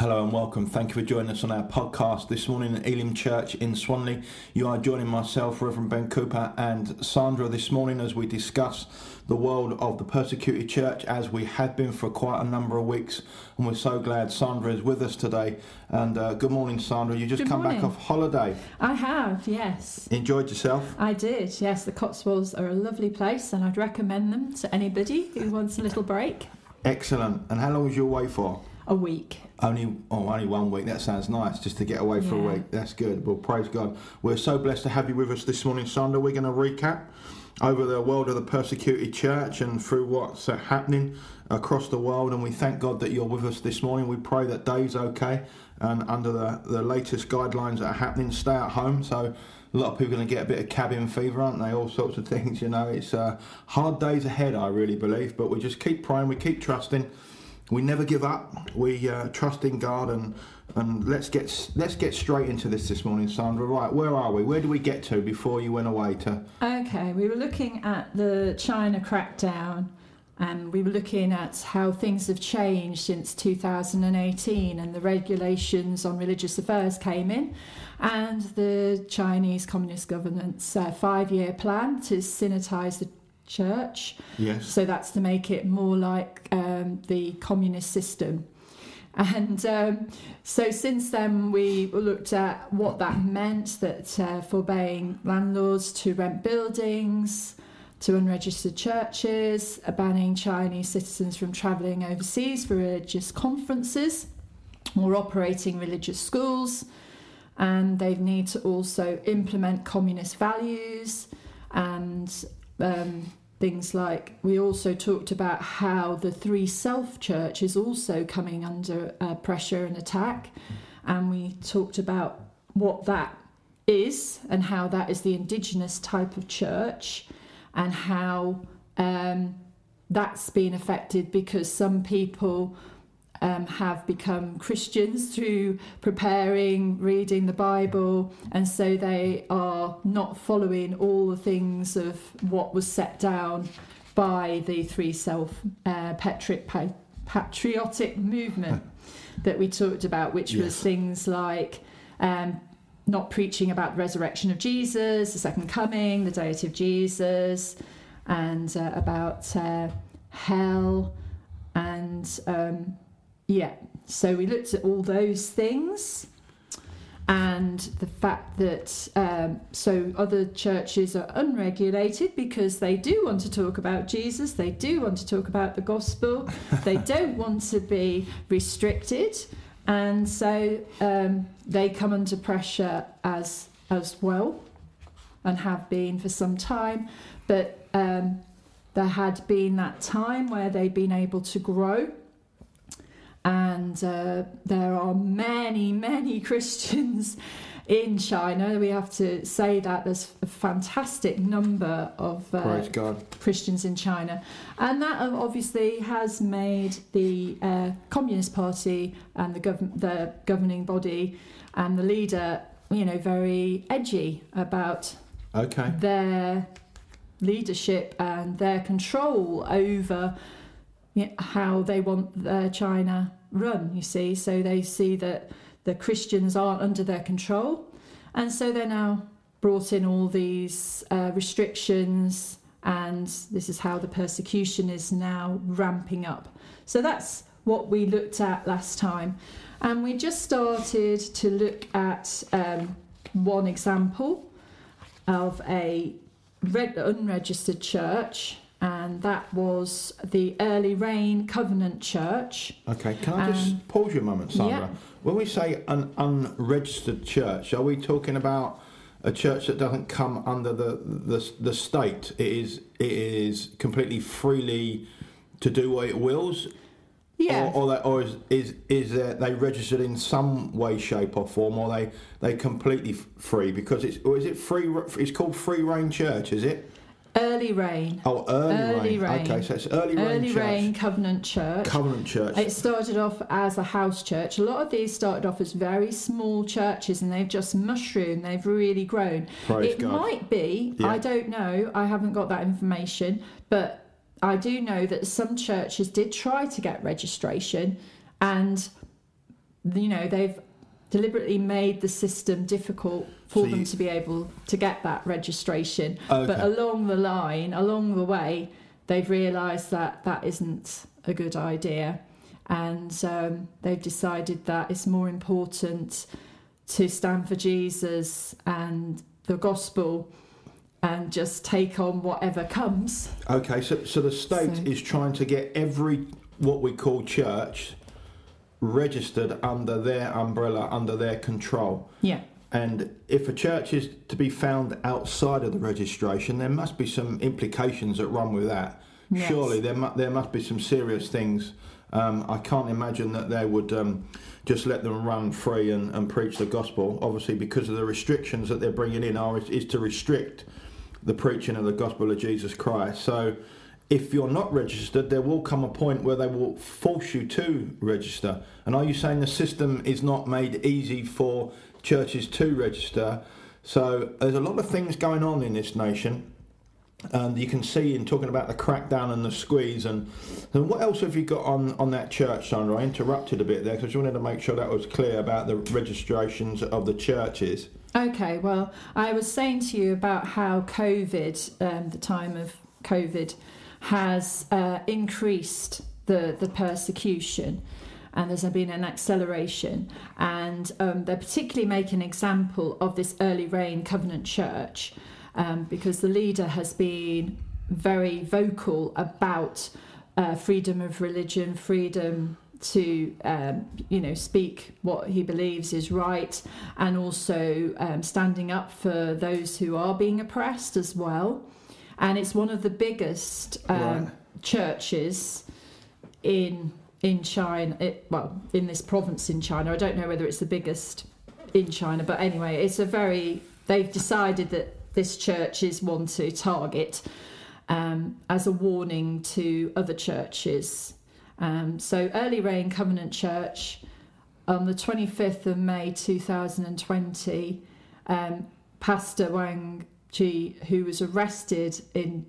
Hello and welcome. Thank you for joining us on our podcast this morning at Elim Church in Swanley. You are joining myself, Reverend Ben Cooper, and Sandra this morning as we discuss the world of the persecuted church, as we had been for quite a number of weeks. And we're so glad Sandra is with us today. And good morning, Sandra. You just come back off holiday. I have, yes. Enjoyed yourself? I did, yes. The Cotswolds are a lovely place and I'd recommend them to anybody who wants a little break. Excellent. And how long was you away for? A week. Only 1 week. That sounds nice, just to get away for a week. That's good. Well, praise God. We're so blessed to have you with us this morning, Sandra. We're going to recap over the world of the persecuted church and through what's happening across the world. And we thank God that you're with us this morning. We pray that Dave's okay, and under the latest guidelines that are happening, stay at home. So a lot of people are going to get a bit of cabin fever, aren't they? All sorts of things, you know. It's hard days ahead, I really believe. But we just keep praying. We keep trusting. We never give up. We trust in God, and let's get straight into this morning, Sandra. Right, where are we? Where do we get to before you went away to? Okay, we were looking at the China crackdown, and we were looking at how things have changed since 2018, and the regulations on religious affairs came in, and the Chinese Communist government's 5-year plan to synodise the church. Yes. So that's to make it more like the communist system. And so since then we looked at what that meant, that forbidding landlords to rent buildings to unregistered churches, banning Chinese citizens from travelling overseas for religious conferences or operating religious schools. And they need to also implement communist values and things like, we also talked about how the Three Self Church is also coming under pressure and attack, and we talked about what that is and how that is the indigenous type of church, and how that's been affected because some people have become Christians through reading the Bible, and so they are not following all the things of what was set down by the Three Self patriotic movement that we talked about, which was things like not preaching about the resurrection of Jesus, the second coming, the deity of Jesus, and about hell, and so we looked at all those things, and the fact that so other churches are unregulated because they do want to talk about Jesus, they do want to talk about the gospel, they don't want to be restricted, and so they come under pressure as well, and have been for some time. But there had been that time where they've been able to grow. And there are many Christians in China. We have to say that there's a fantastic number of Christians in China. And that obviously has made the Communist Party and the governing body and the leader, very edgy about their leadership and their control over how they want China run, you see. So they see that the Christians aren't under their control, and so they're now brought in all these restrictions, and this is how the persecution is now ramping up. So that's what we looked at last time, and we just started to look at one example of a unregistered church, and that was the Early Rain Covenant Church. Okay, can I just pause you a moment, Sandra? Yeah. When we say an unregistered church, are we talking about a church that doesn't come under the state? It is completely freely to do what it wills? Yeah. Or is they registered in some way, shape or form, or they completely free? Because it's free. It's called Free Reign Church, is it? Early Rain. Oh, Early Rain. Okay, so it's Early Rain Covenant Church. Covenant Church. It started off as a house church. A lot of these started off as very small churches, and they've just mushroomed. They've really grown. Praise God. Might be, I don't know, I haven't got that information, but I do know that some churches did try to get registration, and they've deliberately made the system difficult for them to be able to get that registration. Okay. But along the way, they've realised that isn't a good idea. And they've decided that it's more important to stand for Jesus and the gospel and just take on whatever comes. Okay, so the state is trying to get every, what we call church, registered under their umbrella, under their control. Yeah. And if a church is to be found outside of the registration, there must be some implications that run with that. Yes. Surely there must be some serious things. I can't imagine that they would just let them run free and preach the gospel, obviously because of the restrictions that they're bringing in is to restrict the preaching of the gospel of Jesus Christ. So if you're not registered, there will come a point where they will force you to register. And are you saying the system is not made easy for churches to register? So there's a lot of things going on in this nation. And you can see in talking about the crackdown and the squeeze. And what else have you got on that church, Sandra? I interrupted a bit there because I wanted to make sure that was clear about the registrations of the churches. Okay, well, I was saying to you about how COVID, the time of COVID, has increased the persecution, and there's been an acceleration. And they're particularly making an example of this Early Rain Covenant Church, because the leader has been very vocal about freedom of religion, freedom to speak what he believes is right, and also standing up for those who are being oppressed as well. And it's one of the biggest churches in China. In this province in China. I don't know whether it's the biggest in China, but anyway, they've decided that this church is one to target as a warning to other churches. So Early Rain Covenant Church, on the 25th of May 2020, Pastor Wang Ji, who was arrested in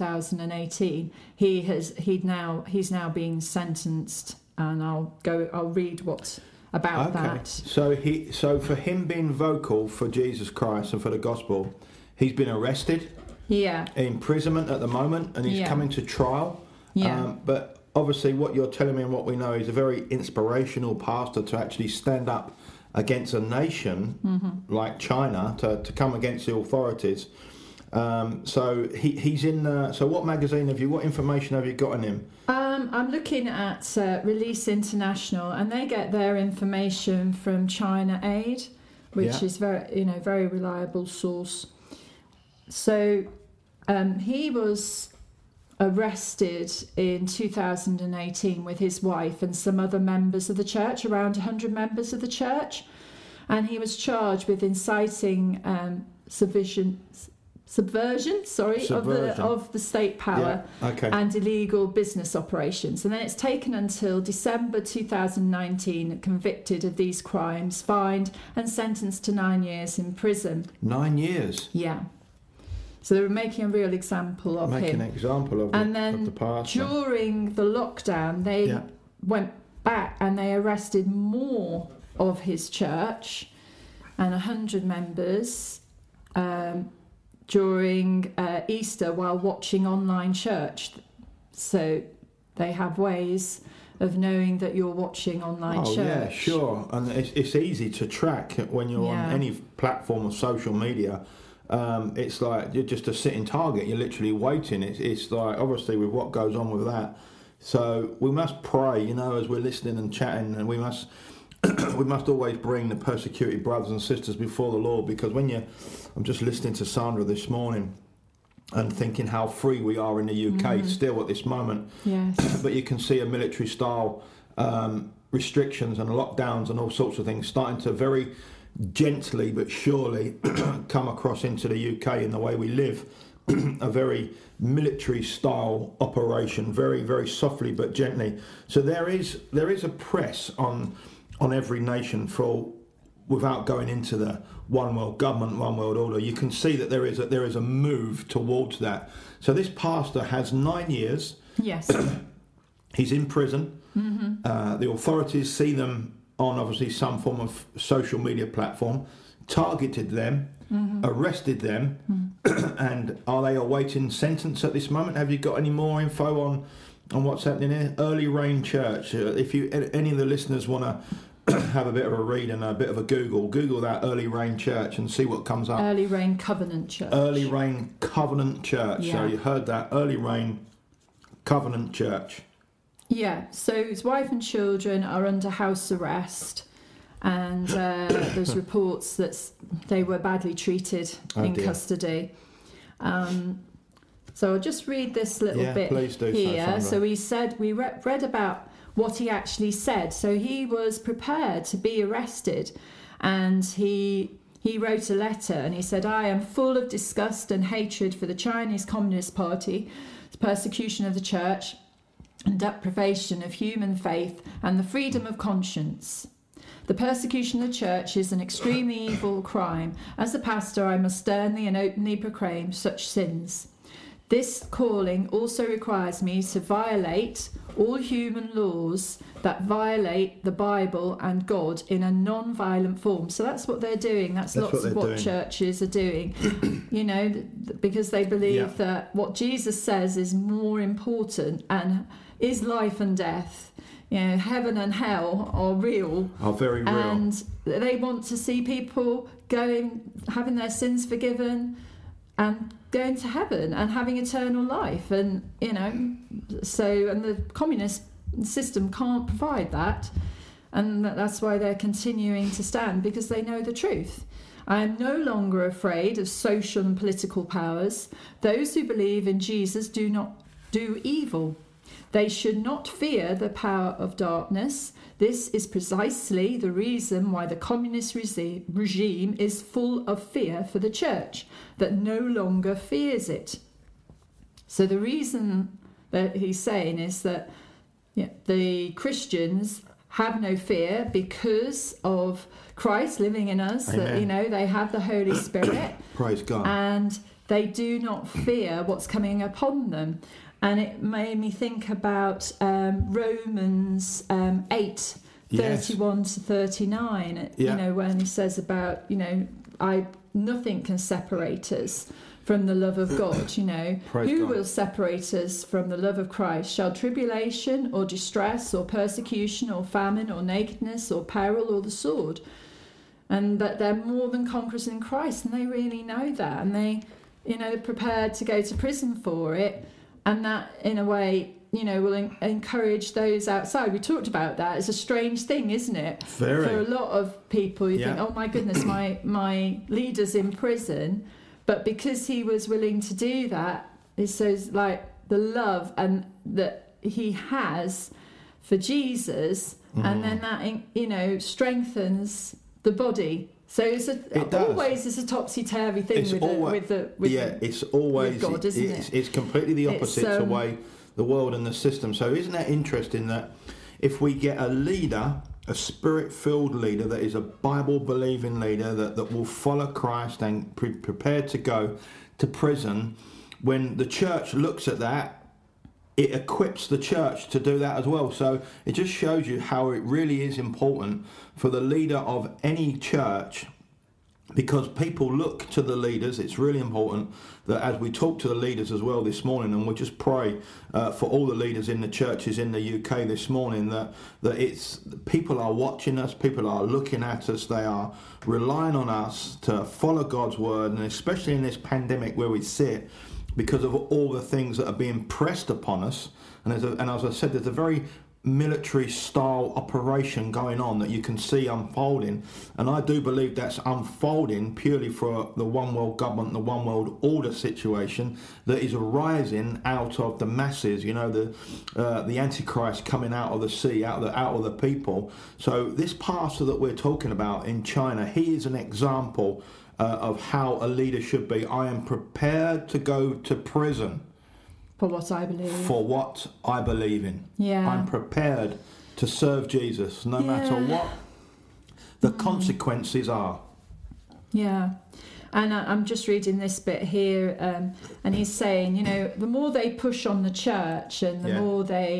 2018, he's now being sentenced, and I'll read what's about that. So for him being vocal for Jesus Christ and for the gospel, he's been arrested. Yeah. Imprisonment at the moment, and he's coming to trial. Yeah. But obviously, what you're telling me and what we know is a very inspirational pastor to actually stand up against a nation like China, to come against the authorities. So he's in. So what magazine what information have you got on him? I'm looking at Release International, and they get their information from China Aid, which is very reliable source. So he was arrested in 2018 with his wife and some other members of the church, around 100 members of the church, and he was charged with inciting subversion of the state power and illegal business operations. And then it's taken until December 2019, convicted of these crimes, fined and sentenced to 9 years in prison. 9 years? Yeah. So they were making a real example of him. Making an example of the pastor. During the lockdown, they went back and they arrested more of his church and 100 members during Easter while watching online church. So they have ways of knowing that you're watching online church. Oh, yeah, sure. And it's easy to track when you're on any platform of social media. It's like you're just a sitting target. You're literally waiting. It's like, obviously, with what goes on with that. So we must pray, as we're listening and chatting, and we must always bring the persecuted brothers and sisters before the Lord, because I'm just listening to Sandra this morning and thinking how free we are in the UK still at this moment. Yes. But you can see a military style restrictions and lockdowns and all sorts of things starting to very gently but surely come across into the UK in the way we live. A very military style operation, very, very softly but gently. So there is a press on every nation without going into the one world government, one world order. You can see that there is a move towards that. So this pastor has 9 years. Yes. He's in prison. Mm-hmm. The authorities see them on obviously some form of social media platform, targeted them, arrested them, and are they awaiting sentence at this moment? Have you got any more info on what's happening here? Early Rain Church. If any of the listeners want to have a bit of a read and a bit of a Google that Early Rain Church and see what comes up. Early Rain Covenant Church. Early Rain Covenant Church. Yeah. So you heard that, Early Rain Covenant Church. Yeah, so his wife and children are under house arrest, and there's reports that they were badly treated in custody. So I'll just read this little bit please do here. So he said, we read about what he actually said. So he was prepared to be arrested, and he wrote a letter, and he said, I am full of disgust and hatred for the Chinese Communist Party, the persecution of the church, and deprivation of human faith and the freedom of conscience. The persecution of the church is an extremely evil crime. As a pastor, I must sternly and openly proclaim such sins. This calling also requires me to violate all human laws that violate the Bible and God in a non-violent form. So that's what they're doing. That's lots of what churches are doing, because they believe that what Jesus says is more important and is life and death. Heaven and hell are real. Are very real. And they want to see people having their sins forgiven and going to heaven and having eternal life. And, so the communist system can't provide that. And that's why they're continuing to stand, because they know the truth. I am no longer afraid of social and political powers. Those who believe in Jesus do not do evil. They should not fear the power of darkness. This is precisely the reason why the communist regime is full of fear for the church, that no longer fears it. So the reason that he's saying is that the Christians have no fear because of Christ living in us. Amen. That they have the Holy Spirit. Praise God. And they do not fear what's coming upon them. And it made me think about Romans 8, 31 to 39, when he says about, nothing can separate us from the love of God, Who will separate us from the love of Christ? Shall tribulation or distress or persecution or famine or nakedness or peril or the sword? And that they're more than conquerors in Christ, and they really know that, and they're prepared to go to prison for it. And that, in a way, will encourage those outside. We talked about that. It's a strange thing, isn't it? Very. For a lot of people, you think, oh my goodness, my leader's in prison. But because he was willing to do that, it shows like the love and that he has for Jesus, and then that strengthens the body. So it's always a topsy-turvy thing it's always with God, isn't it? It's completely the opposite to the way the world and the system. So isn't that interesting that if we get a leader, a spirit-filled leader that is a Bible-believing leader that will follow Christ and prepared to go to prison, when the church looks at that, it equips the church to do that as well. So it just shows you how it really is important for the leader of any church, because people look to the leaders. It's really important that as we talk to the leaders as well this morning, and we'll just pray for all the leaders in the churches in the UK this morning, that it's people are watching us, people are looking at us, they are relying on us to follow God's word, and especially in this pandemic where we sit, because of all the things that are being pressed upon us. And as I said, there's a very military style operation going on that you can see unfolding, and I do believe that's unfolding purely for the one world government, the one world order situation that is arising out of the masses, the Antichrist coming out of the sea, out of the people. So this pastor that we're talking about in China, he is an example of how a leader should be. I am prepared to go to prison for what I believe. For what I believe in. Yeah. I'm prepared to serve Jesus no matter what the consequences are. Yeah. And I'm just reading this bit here, and he's saying, the more they push on the church and the more they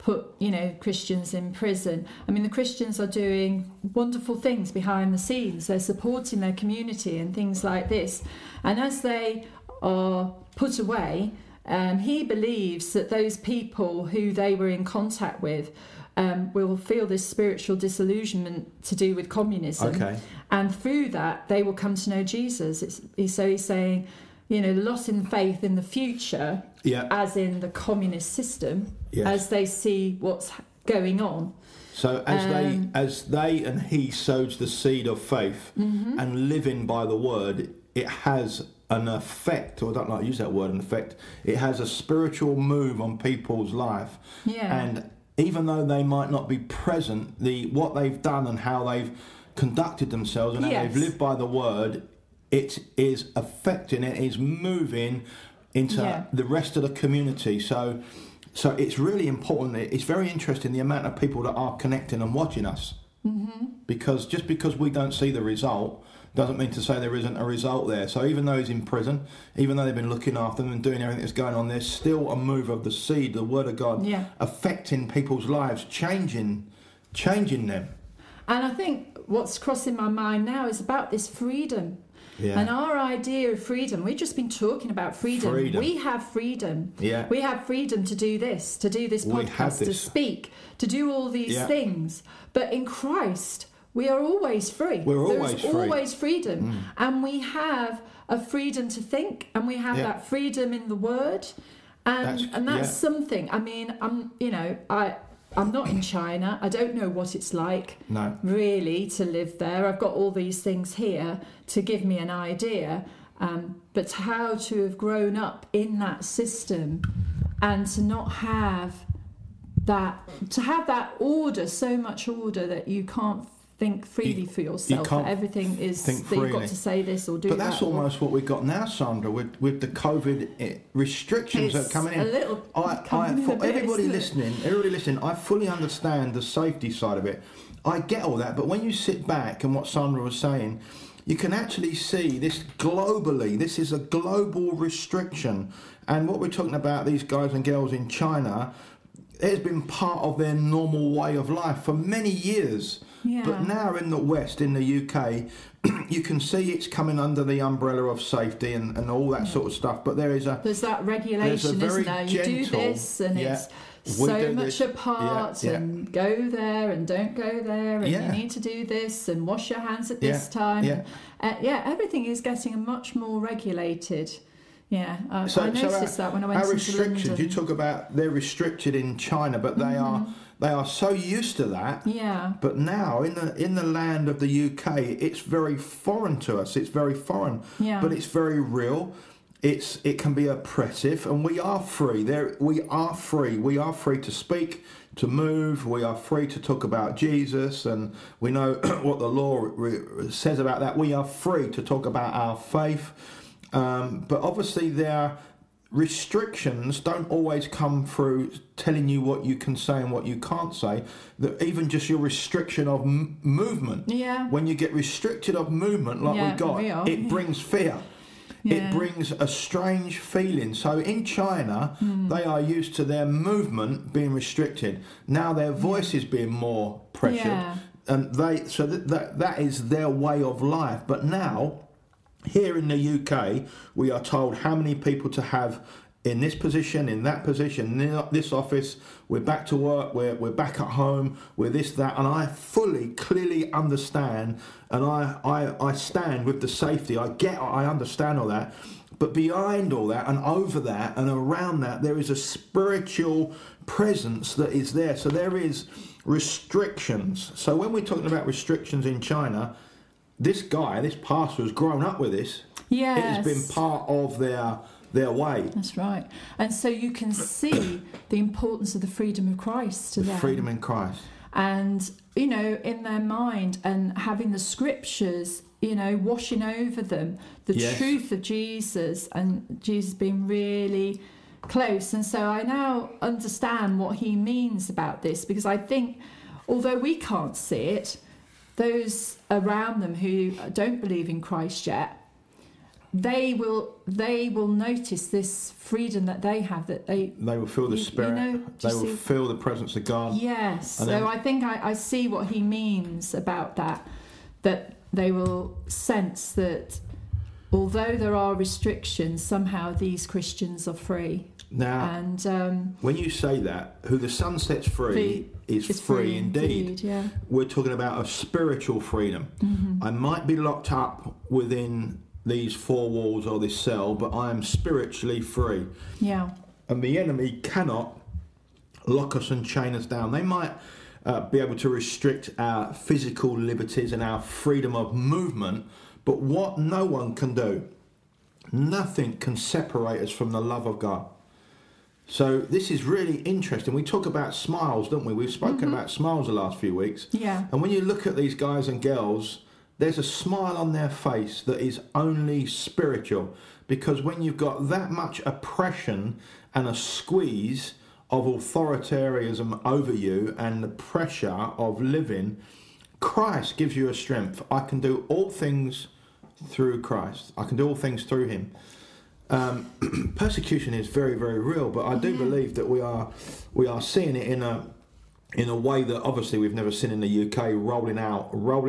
put, Christians in prison. I mean, the Christians are doing wonderful things behind the scenes. They're supporting their community and things like this. And as they are put away, he believes that those people who they were in contact with will feel this spiritual disillusionment to do with communism. Okay. And through that, they will come to know Jesus. So he's saying, the loss in faith in the future, as in the communist system, as they see what's going on. So as they and he sows the seed of faith and living by the word, it has an effect, or I don't like to use that word, an effect. It has a spiritual move on people's life. Yeah. And even though they might not be present, what they've done and how they've conducted themselves and how they've lived by the word, it is affecting, it is moving into the rest of the community. So it's really important. It's very interesting the amount of people that are connecting and watching us. Because just because we don't see the result doesn't mean to say there isn't a result there. So even though he's in prison, even though they've been looking after him and doing everything that's going on, there's still a move of the seed, the word of God, affecting people's lives, changing them. And I think what's crossing my mind now is about this freedom. Yeah. And our idea of freedom, we've just been talking about freedom. We have freedom. Yeah. We have freedom to do this podcast, to speak, to do all these things. But in Christ, we are always free. There's always freedom. And we have a freedom to think, and we have that freedom in the word. And that's something. I mean, I'm not in China. I don't know what it's like really to live there. I've got all these things here to give me an idea. But how to have grown up in that system and to not have that order, so much order that you can't think freely for yourself. That everything is that you've got to say this or do that. But that's almost what we've got now, Sandra, with the COVID restrictions that are coming in. For everybody listening, I fully understand the safety side of it. I get all that, but when you sit back and what Sandra was saying, you can actually see this globally. This is a global restriction, and what we're talking about, these guys and girls in China, it's been part of their normal way of life for many years. Yeah. But now in the West, in the UK, you can see it's coming under the umbrella of safety and all that sort of stuff. But there's that regulation, isn't there? You do this and it's so much apart and go there and don't go there and you need to do this and wash your hands at this time. Yeah. Everything is getting much more regulated. Yeah, I noticed that when I went to London. Our restrictions, you talk about they're restricted in China, but they are so used to that. Yeah. But now in the land of the UK, it's very foreign to us. It's very foreign. Yeah. But it's very real. It can be oppressive, and we are free. We are free. We are free to speak, to move. We are free to talk about Jesus, and we know what the law says about that. We are free to talk about our faith. But obviously their restrictions don't always come through telling you what you can say and what you can't say. That even just your restriction of movement. Yeah. When you get restricted of movement like it brings fear. Yeah. It brings a strange feeling. So in China, they are used to their movement being restricted. Now their voice is being more pressured. Yeah. And that is their way of life. But now, here in the UK, we are told how many people to have in this position, in that position, in this office. We're back to work, we're back at home, we're this, that. And I clearly understand, and I stand with the safety. I understand all that. But behind all that and over that and around that, there is a spiritual presence that is there. So there is restrictions. So when we're talking about restrictions in China, this pastor has grown up with this. Yes. It has been part of their way. That's right. And so you can see the importance of the freedom of Christ to them. Freedom in Christ. And, in their mind and having the scriptures, washing over them, the truth of Jesus and Jesus being really close. And so I now understand what he means about this, because I think, although we can't see it, those around them who don't believe in Christ yet they will notice this freedom that they have, that they will feel the Spirit. They will feel the presence of God. Yes. So I think I see what he means about that they will sense that although there are restrictions, somehow these Christians are free. Now, and when you say that, who the Son sets free is free indeed. Yeah. We're talking about a spiritual freedom. Mm-hmm. I might be locked up within these four walls or this cell, but I am spiritually free. Yeah. And the enemy cannot lock us and chain us down. They might be able to restrict our physical liberties and our freedom of movement, but what no one can do, nothing can separate us from the love of God. So this is really interesting. We talk about smiles, don't we? We've spoken about smiles the last few weeks. Yeah. And when you look at these guys and girls, there's a smile on their face that is only spiritual. Because when you've got that much oppression and a squeeze of authoritarianism over you and the pressure of living, Christ gives you a strength. I can do all things through Christ. I can do all things through him. Persecution is very, very real, but I do believe that we are seeing it in a way that obviously we've never seen in the UK, rolling out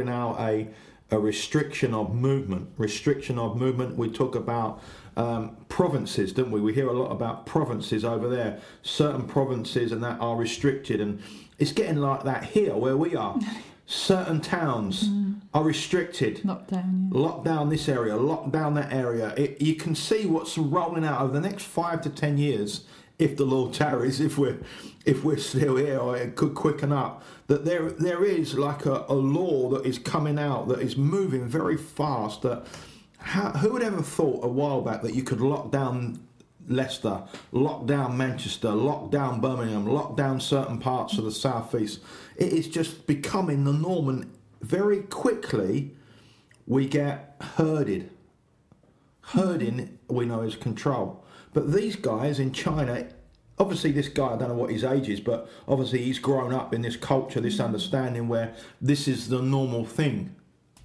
a restriction of movement. We talk about provinces, don't we? We hear a lot about provinces over there, certain provinces and that are restricted, and it's getting like that here where we are. Certain towns are restricted. Lock down this area, lock down that area. You can see what's rolling out over the next 5 to 10 years, if the Lord tarries, if we're still here, or it could quicken up. That there is like a law that is coming out that is moving very fast. That who would ever thought a while back that you could lock down Leicester, lock down Manchester, lock down Birmingham, lock down certain parts of the southeast. It is just becoming the norm, and very quickly we get herded. Herding, we know, is control. But these guys in China, obviously this guy, I don't know what his age is, but obviously he's grown up in this culture, this understanding where this is the normal thing.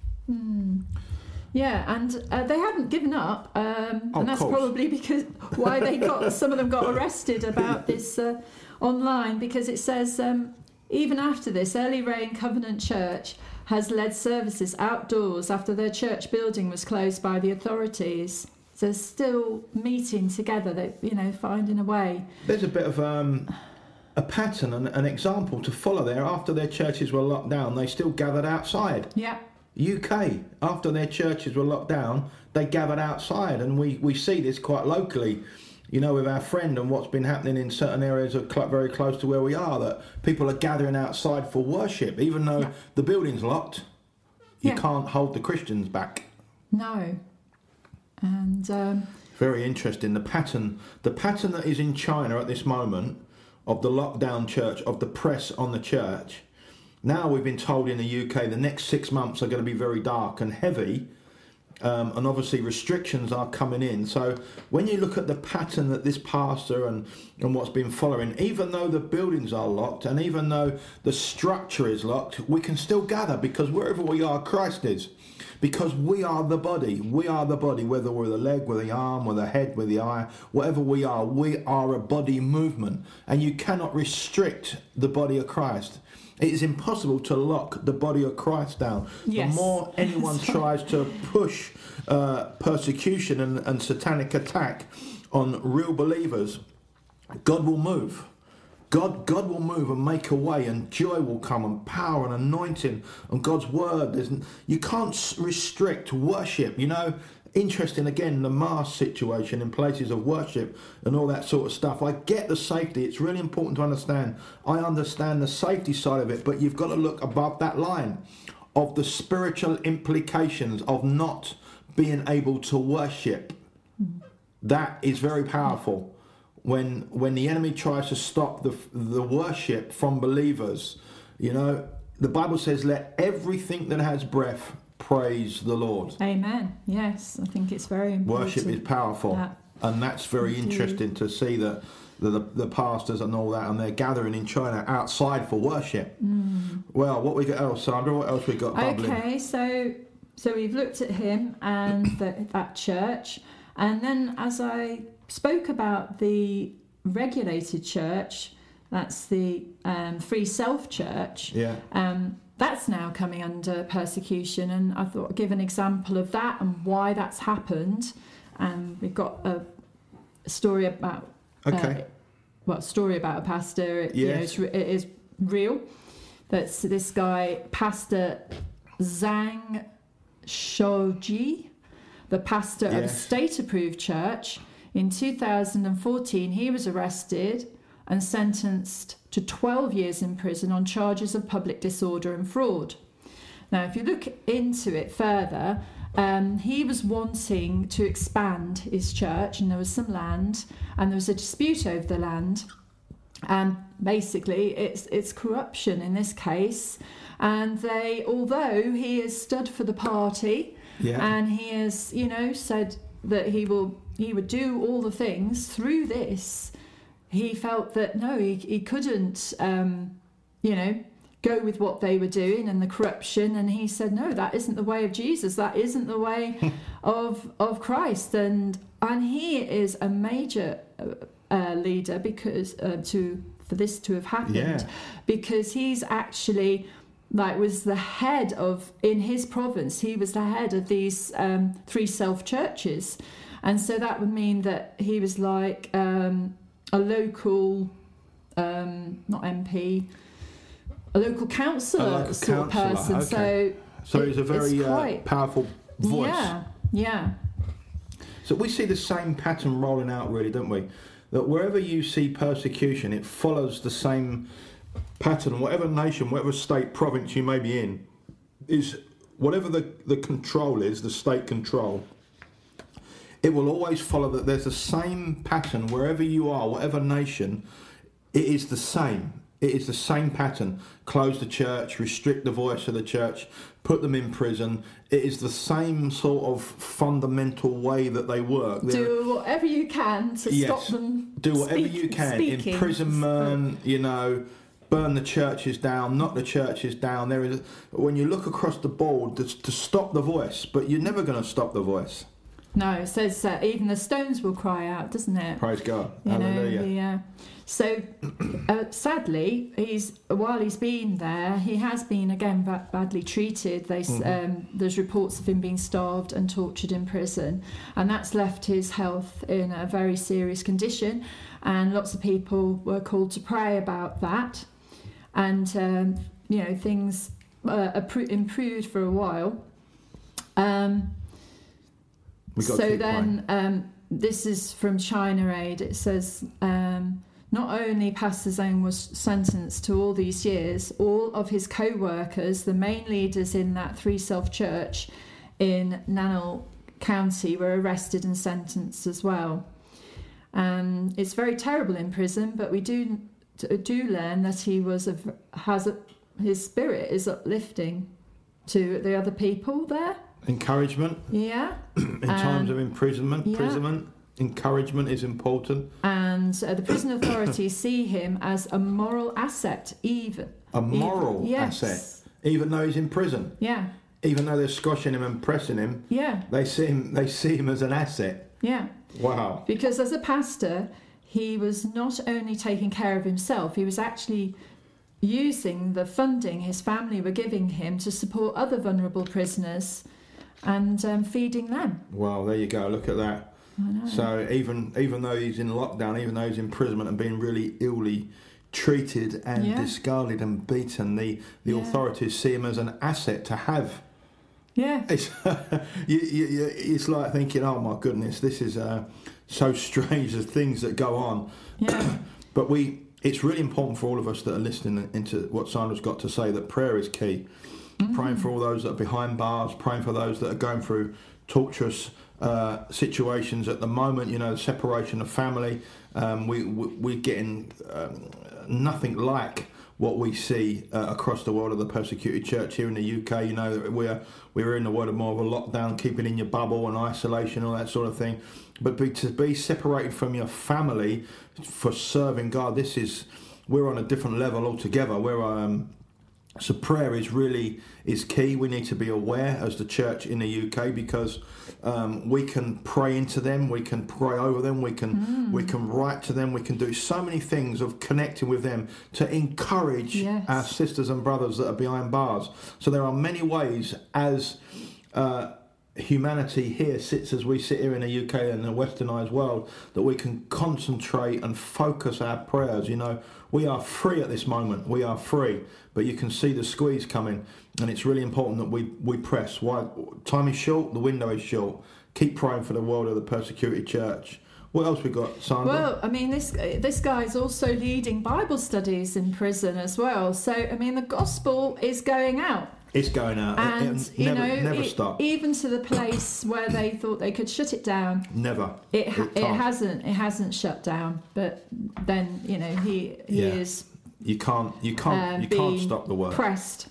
Yeah, and they haven't given up, and that's probably because why some of them got arrested about this online, because it says even after this, Early Rain Covenant Church has led services outdoors after their church building was closed by the authorities. So they're still meeting together, finding a way. There's a bit of a pattern and an example to follow there. After their churches were locked down, they still gathered outside. Yeah. UK, after their churches were locked down, they gathered outside, and we see this quite locally, with our friend, and what's been happening in certain areas very close to where we are, that people are gathering outside for worship, even though the building's locked. You can't hold the Christians back. No. And very interesting, the pattern that is in China at this moment of the lockdown church, of the press on the church. Now we've been told in the UK the next 6 months are going to be very dark and heavy, and obviously restrictions are coming in. So when you look at the pattern that this pastor and what's been following, even though the buildings are locked and even though the structure is locked, we can still gather, because wherever we are, Christ is. Because we are the body. We are the body, whether we're the leg, we're the arm, we're the head, we're the eye, whatever we are a body movement. And you cannot restrict the body of Christ. It is impossible to lock the body of Christ down. Yes. The more anyone tries to push persecution and satanic attack on real believers, God will move. God will move and make a way, and joy will come, and power and anointing and God's word. You can't restrict worship. Interesting again, the mask situation in places of worship and all that sort of stuff. I get the safety. It's really important to understand. I understand the safety side of it, but you've got to look above that line of the spiritual implications of not being able to worship. That is very powerful. When the enemy tries to stop the worship from believers, the Bible says, let everything that has breath praise the Lord. Amen. Yes, I think it's very important. Worship is powerful, and that's very interesting to see that the pastors and all that, and they're gathering in China outside for worship. Well, what we got else, Sandra? What else we got bubbling? Okay, so So we've looked at him and that church. And then as I spoke about the regulated church, that's the Free Self Church, that's now coming under persecution. And I thought I'd give an example of that and why that's happened. And we've got a story about a pastor. Yes. It is real. That's this guy, Pastor Zhang Shoji, the pastor of a state-approved church. In 2014, he was arrested and sentenced to 12 years in prison on charges of public disorder and fraud. Now, if you look into it further, he was wanting to expand his church, and there was some land, and there was a dispute over the land. And basically, it's corruption in this case. And although he has stood for the party, and he has, said that he would do all the things through this, he felt that no, he couldn't, go with what they were doing and the corruption. And he said, no, that isn't the way of Jesus. That isn't the way of Christ. And he is a major leader because for this to have happened, because he's actually was the head of, in his province, he was the head of these 3 self churches. And so that would mean that he was like a local, not MP, a local councillor sort of person. Okay. So he's a very powerful voice. Yeah. So we see the same pattern rolling out, really, don't we? That wherever you see persecution, it follows the same pattern. Whatever nation, whatever state, province you may be in, is whatever the control is, the state control, it will always follow that there's the same pattern wherever you are, whatever nation, it is the same. It is the same pattern. Close the church, restrict the voice of the church, put them in prison. It is the same sort of fundamental way that they work. Do whatever you can to stop them. Do whatever you can. Speaking. Imprisonment, burn the churches down, knock the churches down. There is, when you look across the board, to stop the voice, but you're never going to stop the voice. No, it says even the stones will cry out, doesn't it? Praise God. Hallelujah. So, sadly, while he's been there, he has been again badly treated. There's reports of him being starved and tortured in prison, and that's left his health in a very serious condition. And lots of people were called to pray about that, and things improved for a while. This is from China Aid. It says, not only Pastor Zhang was sentenced to all these years, all of his co-workers, the main leaders in that 3 self church in Nanal County, were arrested and sentenced as well. It's very terrible in prison, but we do learn that his spirit is uplifting to the other people there. Encouragement. Yeah. In times of imprisonment, encouragement is important. And the prison authorities see him as a moral asset, even. A moral asset, even though he's in prison. Yeah. Even though they're squashing him and pressing him. Yeah. They see him as an asset. Yeah. Wow. Because as a pastor, he was not only taking care of himself, he was actually using the funding his family were giving him to support other vulnerable prisoners and feeding them. Well, there you go. Look at that. I know. So even though he's in lockdown, even though he's in imprisonment and being really illy treated and discarded and beaten, the authorities see him as an asset to have. Yeah. It's like thinking, oh my goodness, this is so strange, the things that go on. Yeah. But it's really important for all of us that are listening into what Sandra's got to say, that prayer is key. Praying for all those that are behind bars, praying for those that are going through torturous situations at the moment, the separation of family. We're getting nothing like what we see across the world of the persecuted church here in the UK. We're in the world of more of a lockdown, keeping in your bubble and isolation, all that sort of thing. But to be separated from your family for serving God, we're on a different level altogether. So prayer is key. We need to be aware as the church in the UK, because we can pray into them, we can pray over them, we can write to them, we can do so many things of connecting with them to encourage our sisters and brothers that are behind bars. So there are many ways as humanity here sits, as we sit here in the UK and the westernised world, that we can concentrate and focus our prayers. You know, we are free at this moment. We are free, but you can see the squeeze coming, and it's really important that we press. Why? Time is short. The window is short. Keep praying for the world of the persecuted church. What else we got, Sandra? Well, I mean, this guy's also leading Bible studies in prison as well. So, I mean, the gospel is going out. It's going out. And, it never stop. Even to the place where they thought they could shut it down. Never. It hasn't shut down. But then, you know, he is. You can't stop the work. Pressed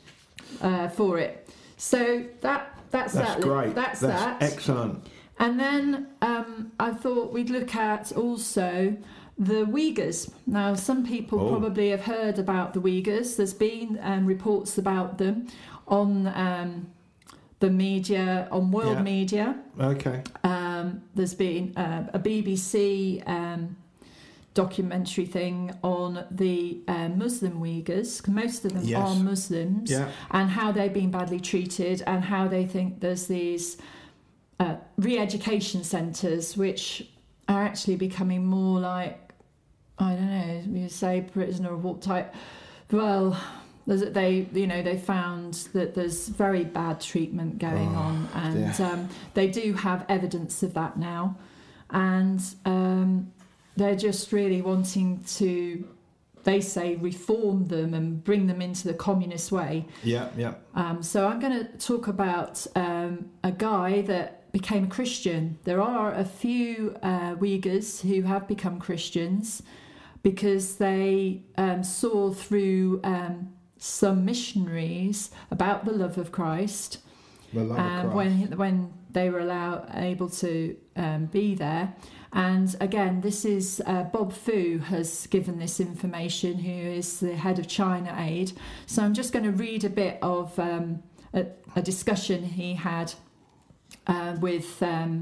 for it. So that's that. Great. That's excellent. And then I thought we'd look at also the Uyghurs. Now, some people probably have heard about the Uyghurs. There's been reports about them on the media, on world media. Okay. There's been a BBC documentary thing on the Muslim Uyghurs, 'cause most of them are Muslims, and how they've been badly treated, and how they think there's these re-education centres which are actually becoming more like, I don't know, you say prisoner of war type. Well, they found that there's very bad treatment going on, and they do have evidence of that now, and they're just really wanting to, they say, reform them and bring them into the communist way. So I'm going to talk about a guy that became a Christian. There are a few Uyghurs who have become Christians because they saw through some missionaries about the love of Christ. The love of Christ. When they were able to be there. And again, this is Bob Fu has given this information, who is the head of China Aid. So I'm just going to read a bit of a discussion he had with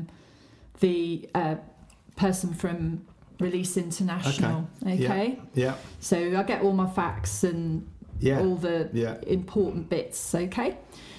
the person from Release International. Okay? Yeah. So I get all my facts and all the important bits. Okay?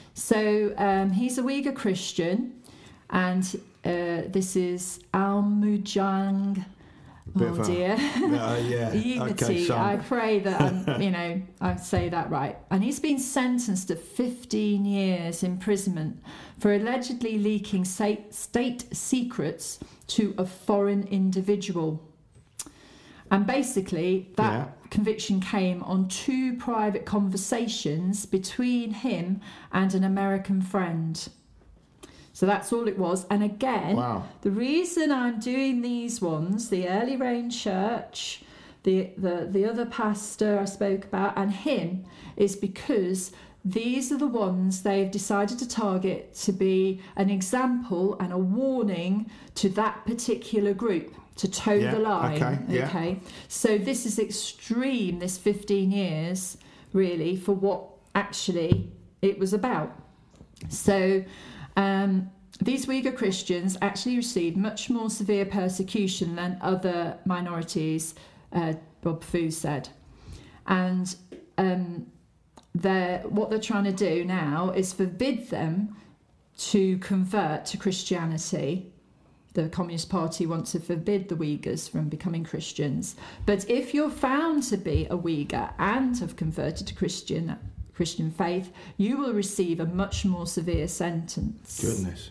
So he's a Uyghur Christian, and this is Almujang. Oh dear. Unity. Okay, I pray that I say that right. And he's been sentenced to 15 years imprisonment for allegedly leaking state secrets to a foreign individual. And basically that conviction came on 2 private conversations between him and an American friend. So that's all it was. And again, the reason I'm doing these ones, the Early Rain Church, the other pastor I spoke about, and him, is because these are the ones they've decided to target to be an example and a warning to that particular group, to toe the line. Okay. So this is extreme, this 15 years, really, for what actually it was about. So these Uyghur Christians actually received much more severe persecution than other minorities, Bob Fu said. And what they're trying to do now is forbid them to convert to Christianity. The Communist Party wants to forbid the Uyghurs from becoming Christians. But if you're found to be a Uyghur and have converted to Christian faith, you will receive a much more severe sentence. Goodness.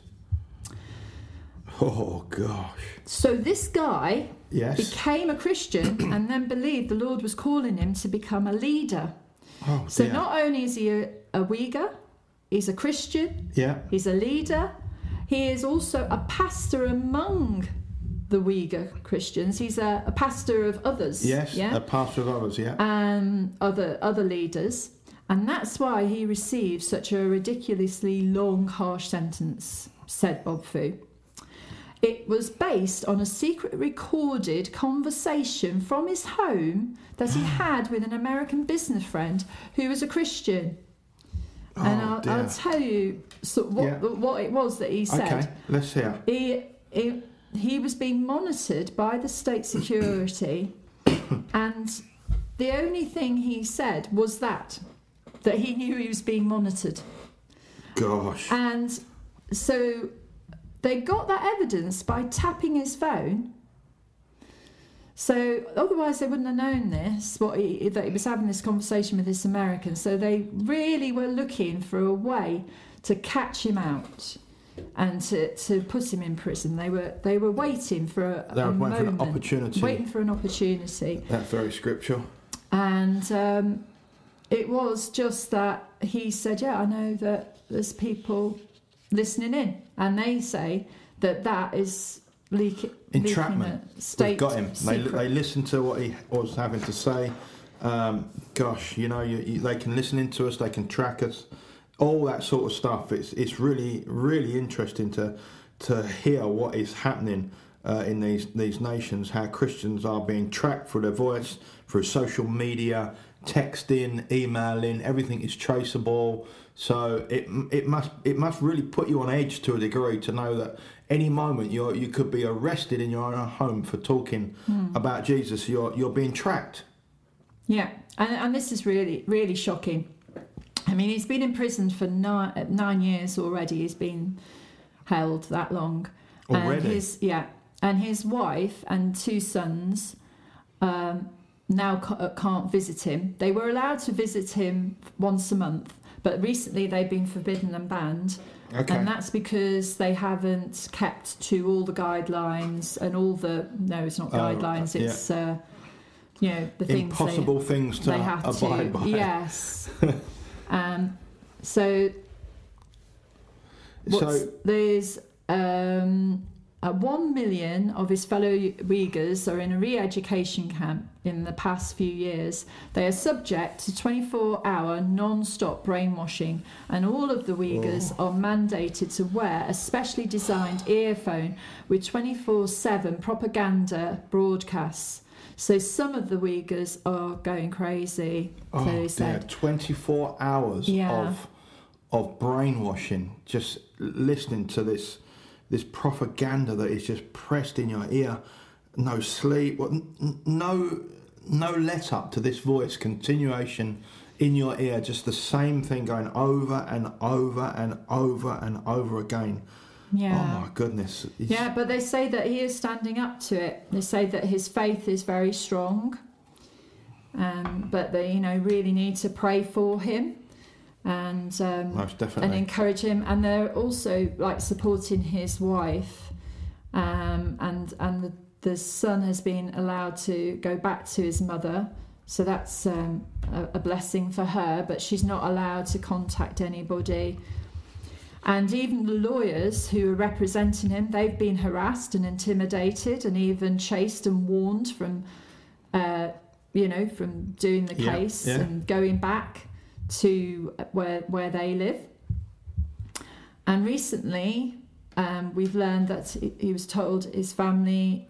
Oh, gosh. So this guy became a Christian and then believed the Lord was calling him to become a leader. Oh, so not only is he a Uyghur, he's a Christian, he's a leader, he is also a pastor among the Uyghur Christians. He's a pastor of others. A pastor of others, and other leaders. And that's why he received such a ridiculously long, harsh sentence, said Bob Fu. it was based on a secret recorded conversation from his home that he had with an American business friend who was a Christian. And I'll tell you what it was that he said. Okay, let's hear. He was being monitored by the state security, and the only thing he said was that he knew he was being monitored. Gosh. And so they got that evidence by tapping his phone. So otherwise they wouldn't have known this, that he was having this conversation with this American. So they really were looking for a way to catch him out and to put him in prison. They were waiting for a moment, for an opportunity. Waiting for an opportunity. That's very scriptural. And it was just that he said, I know that there's people listening in, and they say that is entrapment. They've got him. They listened to what he was having to say. Gosh, they can listen into us, they can track us, all that sort of stuff. It's really, really interesting to hear what is happening in these nations, how Christians are being tracked through their voice, through social media, texting, emailing, everything is traceable. So it must really put you on edge to a degree to know that any moment you could be arrested in your own home for talking about Jesus. You're being tracked. Yeah, and this is really, really shocking. I mean, he's been in prison for 9 years already. He's been held that long. Already? And his wife and 2 sons now can't visit him. They were allowed to visit him once a month, but recently they've been forbidden and banned. Okay. And that's because they haven't kept to all the guidelines and all the... No, it's not guidelines. It's, the things... Impossible things to abide by. Yes. There's 1 million of his fellow Uyghurs are in a re-education camp in the past few years. They are subject to 24-hour non-stop brainwashing, and all of the Uyghurs are mandated to wear a specially designed earphone with 24/7 propaganda broadcasts. So some of the Uyghurs are going crazy. Oh, they said 24 hours of brainwashing, just listening to this propaganda that is just pressed in your ear. No sleep, no let up to this voice, continuation in your ear, just the same thing going over and over and over and over again. Yeah. Oh my goodness. Yeah, but they say that he is standing up to it. They say that his faith is very strong, but they really need to pray for him. And most definitely, and encourage him, and they're also supporting his wife, and the son has been allowed to go back to his mother, so that's a blessing for her, but she's not allowed to contact anybody. And even the lawyers who are representing him, they've been harassed and intimidated and even chased and warned from doing the case and going back to where they live. And recently we've learned that he was told his family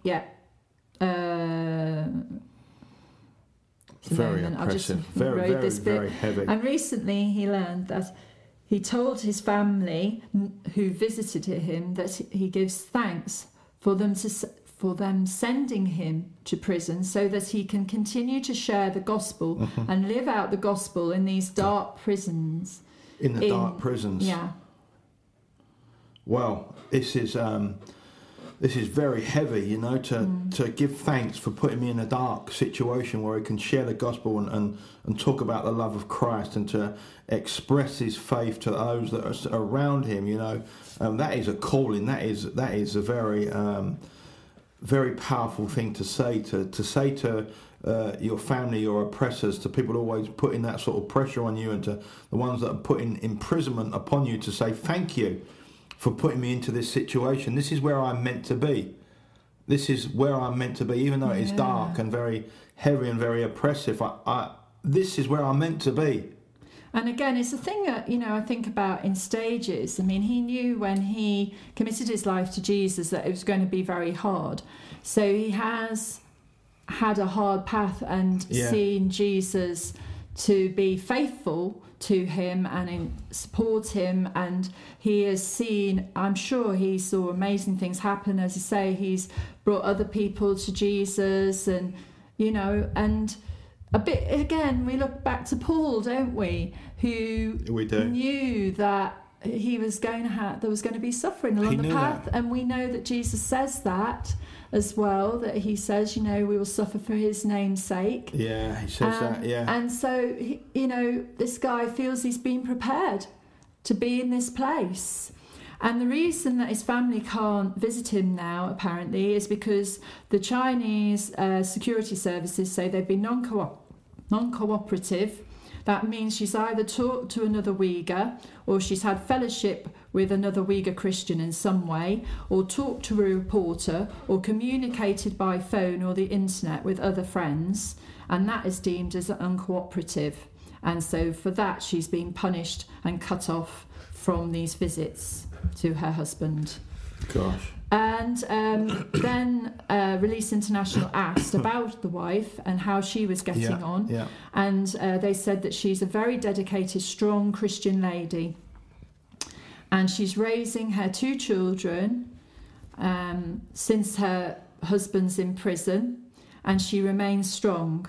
very impressive, very heavy. And recently he learned that he told his family who visited him that he gives thanks for them sending him to prison so that he can continue to share the gospel and live out the gospel in these dark prisons. Dark prisons. Yeah. Well, this is very heavy, to give thanks for putting me in a dark situation where he can share the gospel and talk about the love of Christ and to express his faith to those that are around him. That is a calling. That is a very very powerful thing to say to your family, your oppressors, to people always putting that sort of pressure on you, and to the ones that are putting imprisonment upon you, to say thank you for putting me into this situation. This is where I'm meant to be. This is where I'm meant to be, even though it's dark and very heavy and very oppressive. This is where I'm meant to be. And again, it's a thing that, I think about in stages. I mean, he knew when he committed his life to Jesus that it was going to be very hard. So he has had a hard path and seen Jesus to be faithful to him and support him, and he has seen, I'm sure he saw amazing things happen. As you say, he's brought other people to Jesus, and and a bit again, we look back to Paul, don't we, who knew that he was going to there was going to be suffering along the path, and we know that Jesus says that as well, that he says, we will suffer for his name's sake. Yeah, he says that, yeah. And so, this guy feels he's been prepared to be in this place. And the reason that his family can't visit him now, apparently, is because the Chinese security services say they've been non-cooperative. That means she's either talked to another Uyghur, or she's had fellowship with another Uyghur Christian in some way, or talked to a reporter, or communicated by phone or the internet with other friends, and that is deemed as uncooperative. And so for that, she's been punished and cut off from these visits to her husband. Gosh. And then Release International asked about the wife and how she was getting on. Yeah. And they said that she's a very dedicated, strong Christian lady. And she's raising her 2 children since her husband's in prison. And she remains strong.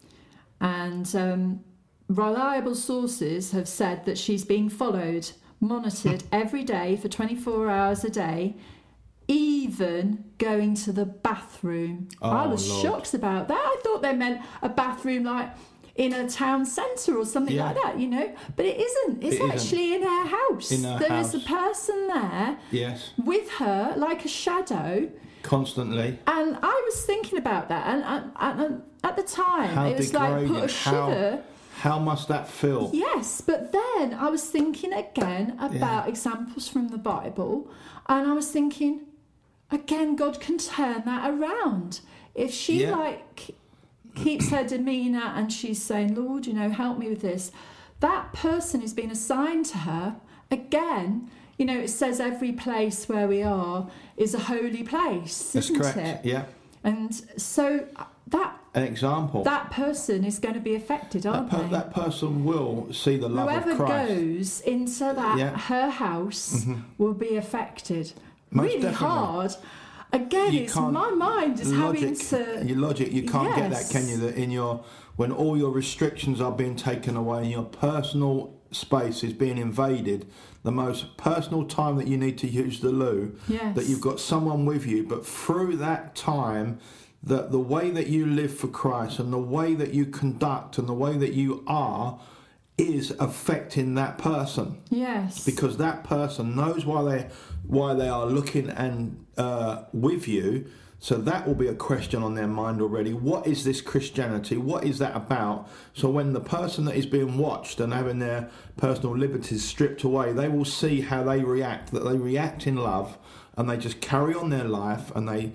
And reliable sources have said that she's being followed, monitored every day for 24 hours a day, even going to the bathroom. I was shocked about that. I thought they meant a bathroom like in a town centre or something like that, But it isn't. It's actually in her house. There is a person there with her, like a shadow. Constantly. And I was thinking about that. And at the time, it was like put a shiver. How must that feel? Yes, but then I was thinking again about examples from the Bible, and I was thinking, again, God can turn that around. If she keeps her demeanour and she's saying, Lord, help me with this, that person who's been assigned to her, again, it says every place where we are is a holy place, isn't That's correct. it? Yeah. And so an example. That person is going to be affected, aren't they? That person will see the love Whoever of Christ. Whoever goes into that her house will be affected. Most really definitely. Hard. Again, my mind is having to. Your logic, you can't get that, can you? That when all your restrictions are being taken away and your personal space is being invaded, the most personal time that you need to use the loo, that you've got someone with you, but through that time, that the way that you live for Christ and the way that you conduct and the way that you are is affecting that person. Yes. Because that person knows why they are looking and with you. So that will be a question on their mind already. What is this Christianity? What is that about? So when the person that is being watched and having their personal liberties stripped away, they will see how they react, that they react in love, and they just carry on their life, and they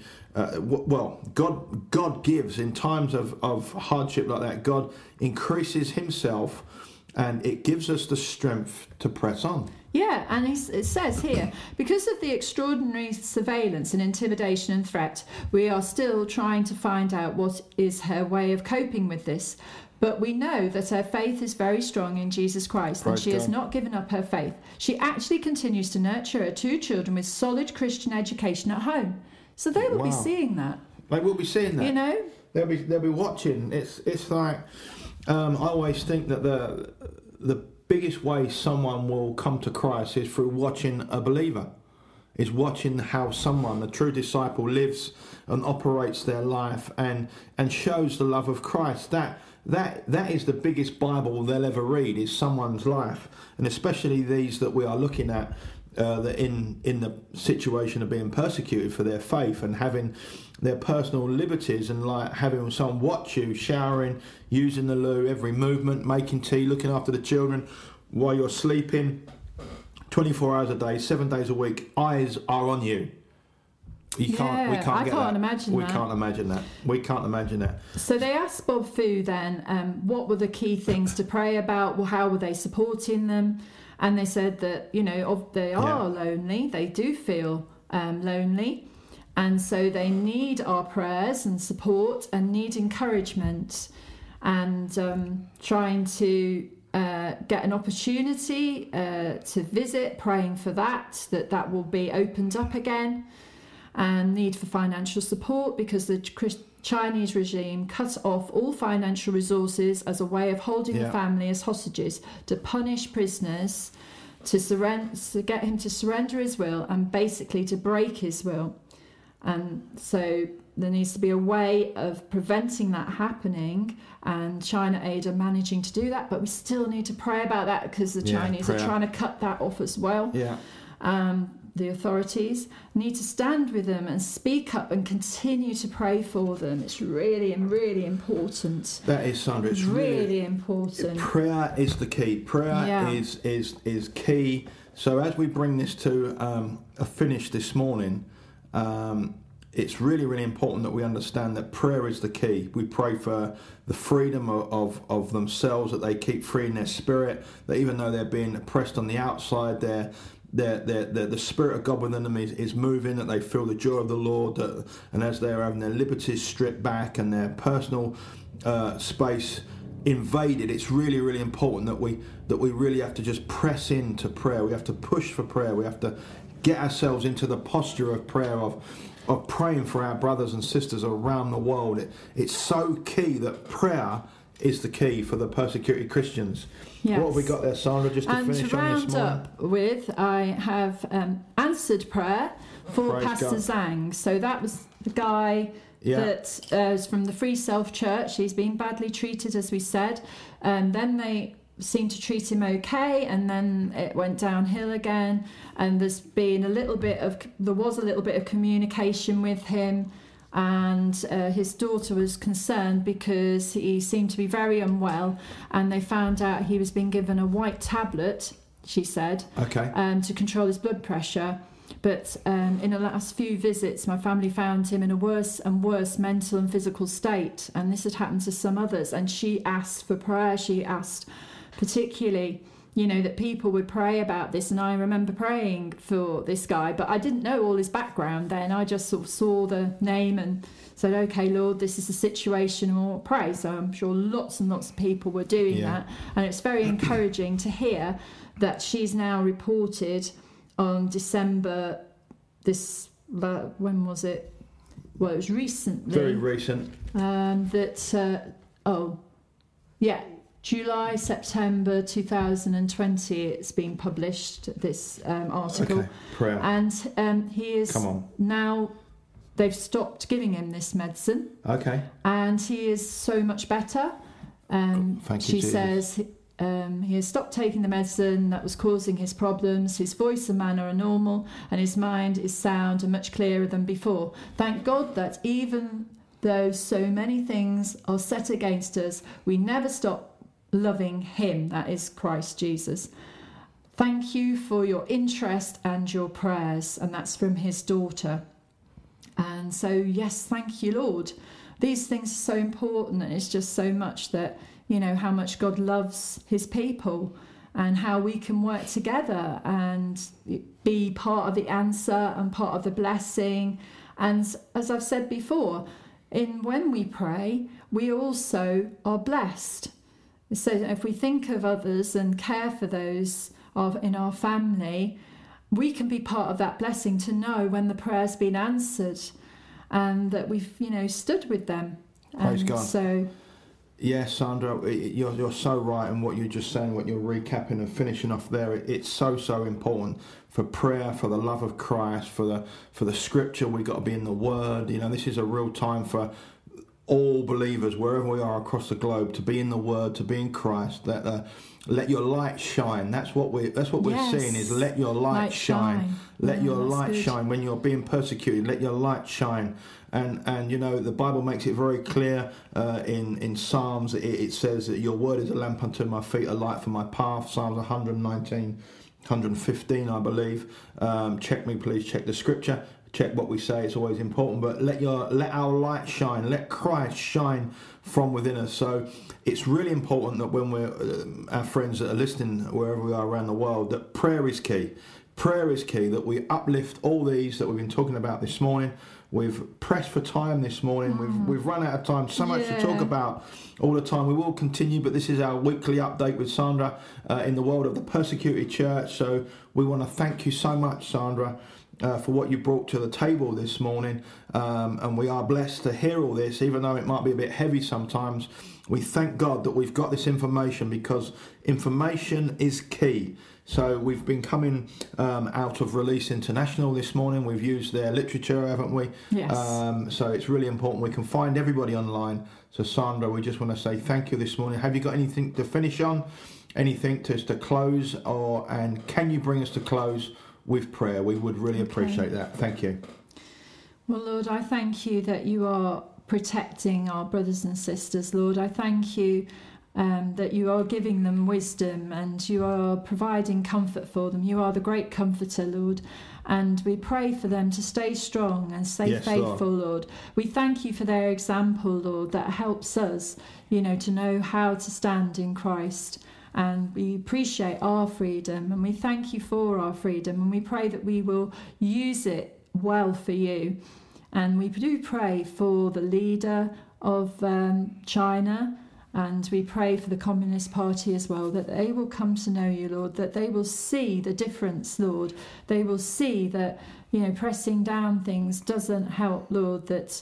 God gives in times of hardship like that. God increases himself, and it gives us the strength to press on. Yeah, and it says here, because of the extraordinary surveillance and intimidation and threat, we are still trying to find out what is her way of coping with this. But we know that her faith is very strong in Jesus Christ, and she has not given up her faith. She actually continues to nurture her 2 children with solid Christian education at home. So they will be seeing that. They will be seeing that. They'll be watching. It's like I always think that the biggest way someone will come to Christ is through watching a believer. Is watching how someone, a true disciple, lives and operates their life and shows the love of Christ. That is the biggest Bible they'll ever read, is someone's life, and especially these that we are looking at that in the situation of being persecuted for their faith and having their personal liberties, and like having someone watch you showering, using the loo, every movement, making tea, looking after the children while you're sleeping, 24 hours a day, 7 days a week. Eyes are on you. We can't I get can't that. imagine we that. can't imagine that. We can't imagine that. So they asked Bob Fu then, what were the key things to pray about? Well, how were they supporting them? And they said that, they are lonely. They do feel lonely. And so they need our prayers and support and need encouragement. And trying to get an opportunity to visit, praying for that will be opened up again. And need for financial support because the Chinese regime cut off all financial resources as a way of holding the family as hostages, to punish prisoners, to get him to surrender his will, and basically to break his will. And so there needs to be a way of preventing that happening, and China Aid are managing to do that, but we still need to pray about that because the Chinese are trying to cut that off as well. The authorities need to stand with them and speak up and continue to pray for them. It's really, really important. That is, Sandra. It's really important. Prayer is the key. Prayer is key. So as we bring this to a finish this morning, it's really, really important that we understand that prayer is the key. We pray for the freedom of themselves, that they keep free in their spirit, that even though they're being oppressed on the outside, the Spirit of God within them is moving, that they feel the joy of the Lord, and as they're having their liberties stripped back and their personal space invaded, it's really, really important that we really have to just press into prayer. We have to push for prayer. We have to get ourselves into the posture of prayer, of praying for our brothers and sisters around the world. It's so key that prayer is the key for the persecuted Christians. Yes. What have we got there, Sandra, just to finish on this morning? And to round up with, I have answered prayer for Praise Pastor God. Zhang. So that was the guy that is from the Free Self Church. He's been badly treated, as we said. And then they seemed to treat him okay, and then it went downhill again. And there was a little bit of communication with him. And his daughter was concerned because he seemed to be very unwell, and they found out he was being given a white tablet, she said, to control his blood pressure. But in the last few visits, my family found him in a worse and worse mental and physical state, and this had happened to some others. And she asked for prayer. She asked particularly, that people would pray about this, and I remember praying for this guy, but I didn't know all his background then. I just sort of saw the name and said, okay, Lord, this is the situation, and we'll pray. So I'm sure lots and lots of people were doing that, and it's very encouraging to hear that she's now reported on December when was it? Well, it was recently. Very recent. July, September 2020, it's been published, this article. Okay, prayer. And he is now, they've stopped giving him this medicine. Okay. And he is so much better. She says he has stopped taking the medicine that was causing his problems. His voice and manner are normal, and his mind is sound and much clearer than before. Thank God that even though so many things are set against us, we never stop loving him, that is Christ Jesus. Thank you for your interest and your prayers. And that's from his daughter. And so, yes, thank you, Lord. These things are so important, and it's just so much that, how much God loves his people, and how we can work together and be part of the answer and part of the blessing. And as I've said before, when we pray, we also are blessed. So if we think of others and care for those in our family, we can be part of that blessing, to know when the prayer's been answered and that we've, stood with them. Praise God. So, yes, Sandra, you're so right in what you're just saying, what you're recapping and finishing off there. It's so important for prayer, for the love of Christ, for the scripture. We've got to be in the Word. This is a real time for all believers, wherever we are across the globe, to be in the Word, to be in Christ. That let your light shine. That's what we're seeing, is let your light shine. Let your light shine when you're being persecuted. Let your light shine. And the Bible makes it very clear in Psalms. It says that your word is a lamp unto my feet, a light for my path. Psalms 119. 115, I believe. Check me, please. Check the scripture. check what we say. It's always important, but let our light shine, let Christ shine from within us. So it's really important that when we're our friends that are listening wherever we are around the world, that prayer is key. Prayer is key, that we uplift all these that we've been talking about this morning. We've pressed for time this morning. We've run out of time. So much to talk about all the time. We will continue, but this is our weekly update with Sandra in the world of the persecuted church. So we want to thank you so much, Sandra, for what you brought to the table this morning. And we are blessed to hear all this, even though it might be a bit heavy sometimes. We thank God that we've got this information, because information is key. So we've been coming out of Release International this morning. We've used their literature, haven't we? Yes. So it's really important. We can find everybody online. So Sandra, we just want to say thank you this morning. Have you got anything to finish on? Anything to close? And can you bring us to close with prayer? We would really appreciate that. Thank you. Well, Lord, I thank you that you are protecting our brothers and sisters. Lord, I thank you that you are giving them wisdom and you are providing comfort for them. You are the great comforter, Lord. And we pray for them to stay strong and stay faithful, Lord. We thank you for their example, Lord, that helps us, to know how to stand in Christ. And we appreciate our freedom and we thank you for our freedom. And we pray that we will use it well for you. And we do pray for the leader of China. And we pray for the Communist Party as well, that they will come to know you, Lord, that they will see the difference, Lord. They will see that, pressing down things doesn't help, Lord, that,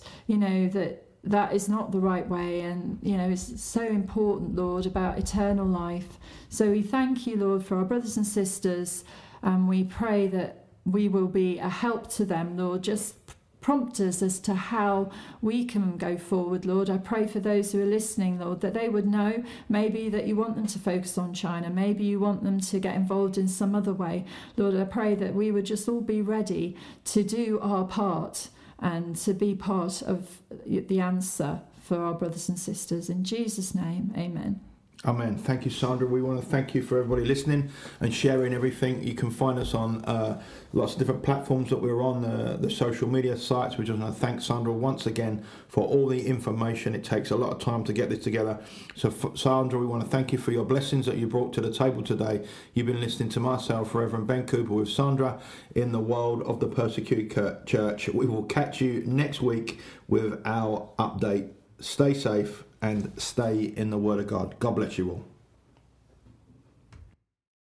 that is not the right way. And, it's so important, Lord, about eternal life. So we thank you, Lord, for our brothers and sisters. And we pray that we will be a help to them, Lord. Just prompt us as to how we can go forward, Lord. I pray for those who are listening, Lord, that they would know maybe that you want them to focus on China. Maybe you want them to get involved in some other way. Lord, I pray that we would just all be ready to do our part and to be part of the answer for our brothers and sisters. In Jesus' name, amen. Amen. Thank you, Sandra. We want to thank you for everybody listening and sharing everything. You can find us on lots of different platforms that we're on, the social media sites. We just want to thank Sandra once again for all the information. It takes a lot of time to get this together. So, Sandra, we want to thank you for your blessings that you brought to the table today. You've been listening to myself, Reverend Ben Cooper, with Sandra in the world of the persecuted church. We will catch you next week with our update. Stay safe and stay in the Word of God. God bless you all.